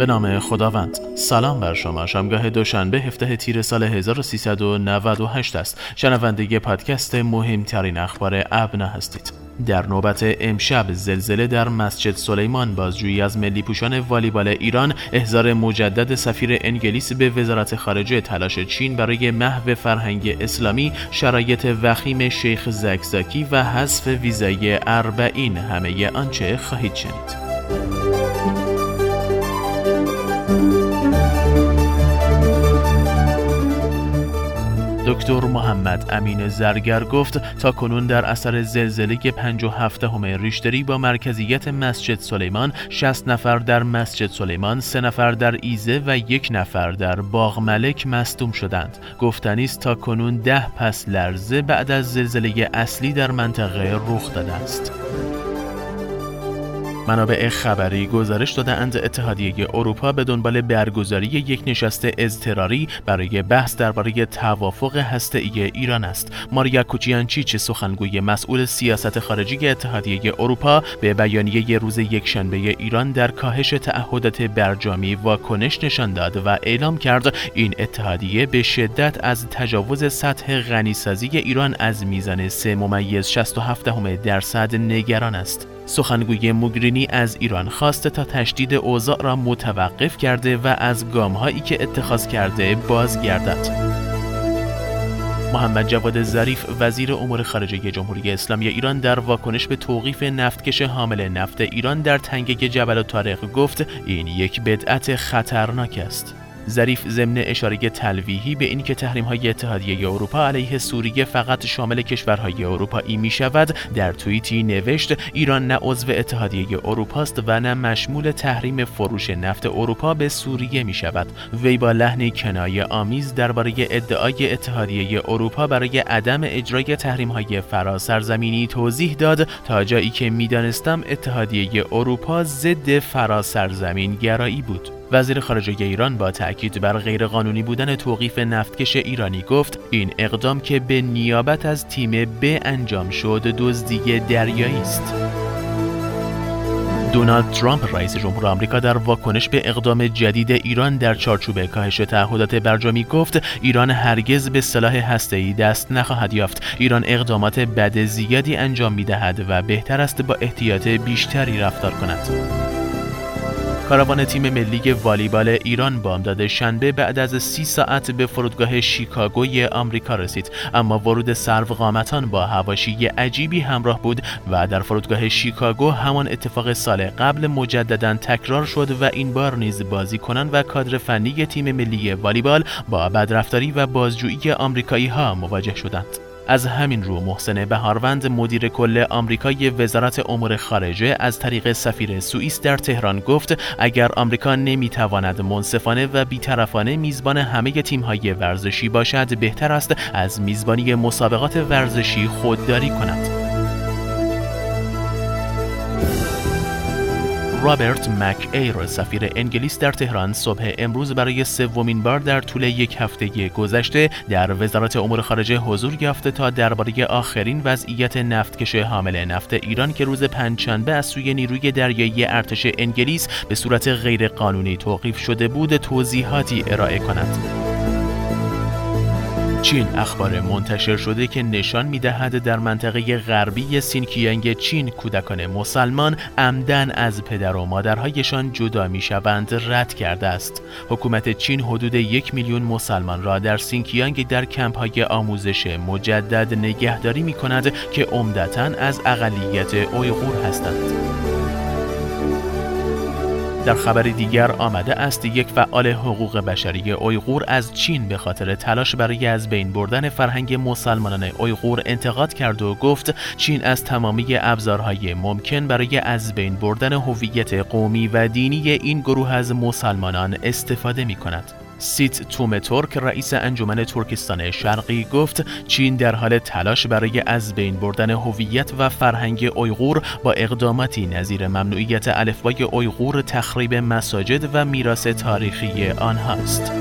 به نام خداوند. سلام بر شما. شامگاه دوشنبه 17 تیر سال 1398 است. شنونده پادکست مهمترین اخبار ابنا هستید. در نوبت امشب زلزله در مسجد سلیمان، بازجویی از ملی پوشان والیبال ایران، احضار مجدد سفیر انگلیس به وزارت خارجه، تلاش چین برای محو فرهنگ اسلامی، شرایط وخیم شیخ زکزاکی و حذف ویزای 40 همه آنچه خواهید شنید. دکتر محمد امین زرگر گفت تا کنون در اثر زلزله 57 ریشتری با مرکزیت مسجد سلیمان 60 نفر در مسجد سلیمان، 3 نفر در ایزه و 1 نفر در باغ ملک مصدوم شدند. گفتنی است تا کنون 10 پس لرزه بعد از زلزله اصلی در منطقه رخ داده است. منابع خبری گزارش دادند اتحادیه اروپا به دنبال برگزاری یک نشست اضطراری برای بحث درباره توافق هسته‌ای ایران است. ماریا کوچیانچیچ، سخنگوی مسئول سیاست خارجی اتحادیه اروپا، به بیانیه روز یکشنبه ایران در کاهش تعهدات برجامی واکنش نشان داد و اعلام کرد این اتحادیه به شدت از تجاوز سطح غنیسازی ایران از میزان 3.67% نگران است. سخنگوی موگرینی از ایران خواسته تا تشدید اوضاع را متوقف کرده و از گام‌هایی که اتخاذ کرده بازگردد. محمد جواد ظریف، وزیر امور خارجه جمهوری اسلامی ایران، در واکنش به توقیف نفتکش حامل نفت ایران در تنگه جبل الطارق گفت این یک بدعت خطرناک است. ظریف ضمن اشاره تلویحی به اینکه تحریم‌های اتحادیه اروپا علیه سوریه فقط شامل کشورهای اروپایی می‌شود، در توییتی نوشت ایران نه عضو اتحادیه اروپا است و نه مشمول تحریم فروش نفت اروپا به سوریه می‌شود. وی با لحنی کنایه آمیز درباره ادعای اتحادیه اروپا برای عدم اجرای تحریم‌های فراسرزمینی توضیح داد تا جایی که می‌دانستم اتحادیه اروپا ضد فراسرزمین گرایی بود. وزیر خارجه ایران با تأکید بر غیرقانونی بودن توقیف نفتکش ایرانی گفت این اقدام که به نیابت از تیم ب انجام شد دزدی دریایی است. دونالد ترامپ، رئیس جمهور آمریکا، در واکنش به اقدام جدید ایران در چارچوب کاهش تعهدات برجامی گفت ایران هرگز به سلاح هسته‌ای دست نخواهد یافت. ایران اقدامات بد زیادی انجام می‌دهد و بهتر است با احتیاط بیشتری رفتار کند. کاروان تیم ملی والیبال ایران بامداد شنبه بعد از 30 ساعت به فرودگاه شیکاگوی آمریکا رسید، اما ورود سروقامتان با حواشی عجیبی همراه بود و در فرودگاه شیکاگو همان اتفاق سال قبل مجدداً تکرار شد و این بار نیز بازیکنان و کادر فنی تیم ملی والیبال با بدرفتاری و بازجویی آمریکایی‌ها مواجه شدند. از همین رو محسن بهاروند، مدیر کل آمریکای وزارت امور خارجه، از طریق سفیر سوئیس در تهران گفت اگر آمریکا نمیتواند منصفانه و بی‌طرفانه میزبان همه تیم‌های ورزشی باشد، بهتر است از میزبانی مسابقات ورزشی خودداری کند. رابرت مک ایر، سفیر انگلیس در تهران، صبح امروز برای 3مین بار در طول یک هفته گذشته در وزارت امور خارجه حضور یافته تا درباره آخرین وضعیت نفتکش حامل نفت ایران که روز پنجشنبه از سوی نیروی دریایی ارتش انگلیس به صورت غیرقانونی توقیف شده بود توضیحاتی ارائه کند. چین، اخبار منتشر شده که نشان می‌دهد در منطقه غربی سینکیانگ چین کودکان مسلمان عمدن از پدر و مادرهایشان جدا می‌شوند رد کرده است. حکومت چین حدود 1 میلیون مسلمان را در سینکیانگ در کمپ‌های آموزش مجدد نگهداری می‌کند که عمدتاً از اقلیت اویغور هستند. در خبر دیگر آمده است یک فعال حقوق بشری اویغور از چین به خاطر تلاش برای از بین بردن فرهنگ مسلمانان اویغور انتقاد کرد و گفت چین از تمامی ابزارهای ممکن برای از بین بردن هویت قومی و دینی این گروه از مسلمانان استفاده می‌کند. سیت تومتورک، رئیس انجمن ترکستان شرقی، گفت چین در حال تلاش برای از بین بردن هویت و فرهنگ اویغور با اقداماتی نظیر ممنوعیت الفبای اویغور، تخریب مساجد و میراث تاریخی آنهاست.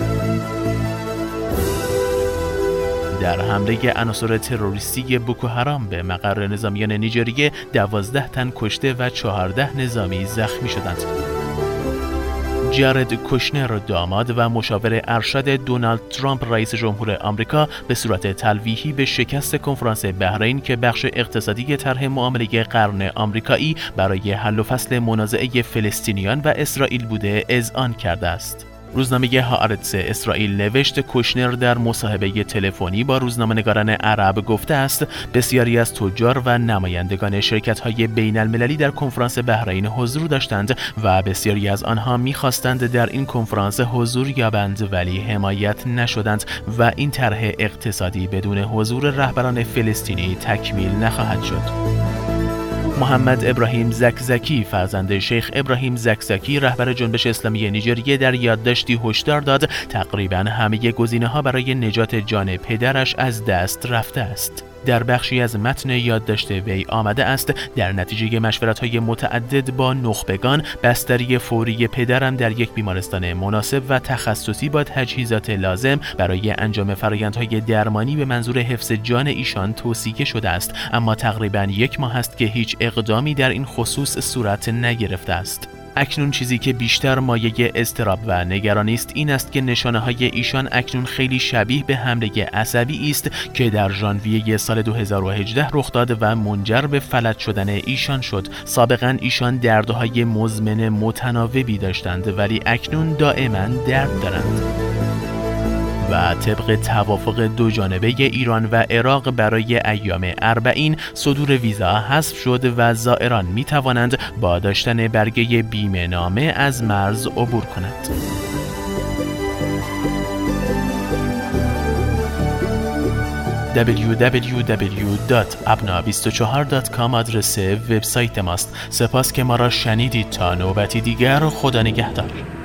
در حمله عناصر تروریستی بوکو حرام به مقر نظامیان نیجریه 12 تن کشته و 14 نظامی زخمی شدند. جارد کوشنر داماد و مشاور ارشد دونالد ترامپ رئیس جمهور آمریکا به صورت تلویحی به شکست کنفرانس بحرین که بخش اقتصادی طرح معامله قرن آمریکایی برای حل و فصل منازعه فلسطینیان و اسرائیل بوده اذعان کرده است. روزنامه هآرتس اسرائیل نوشت کوشنر در مصاحبه تلفنی با روزنامه‌نگاران عرب گفته است بسیاری از تجار و نمایندگان شرکت‌های بین‌المللی در کنفرانس بحرین حضور داشتند و بسیاری از آنها می‌خواستند در این کنفرانس حضور یابند ولی حمایت نشدند و این طرح اقتصادی بدون حضور رهبران فلسطینی تکمیل نخواهد شد. محمد ابراهیم زکزاکی فرزند شیخ ابراهیم زکزاکی رهبر جنبش اسلامی نیجریه در یادداشتی هشدار داد تقریباً همه گزینه‌ها برای نجات جان پدرش از دست رفته است. در بخشی از متن یادداشت وی آمده است در نتیجه مشورت‌های متعدد با نخبگان بستری فوری پدرم در یک بیمارستان مناسب و تخصصی با تجهیزات لازم برای انجام فرآیندهای درمانی به منظور حفظ جان ایشان توصیه شده است، اما تقریباً 1 ماه است که هیچ اقدامی در این خصوص صورت نگرفته است. اکنون چیزی که بیشتر مایه اضطراب و نگرانی است این است که نشانه‌های ایشان اکنون خیلی شبیه به حمله عصبی است که در ژانویه سال 2018 رخ داد و منجر به فلج شدن ایشان شد. سابقاً ایشان دردهای مزمن متناوبی داشتند ولی اکنون دائما درد دارند. و طبق توافق دوجانبه ایران و عراق برای ایام 40 صدور ویزا حذف شد و زائران می توانند با داشتن برگه بیمه نامه از مرز عبور کنند. www.abna24.com آدرس وبسایت ماست. سپاس که ما را شنیدید. تا نوبتی دیگر، خدا نگهدار.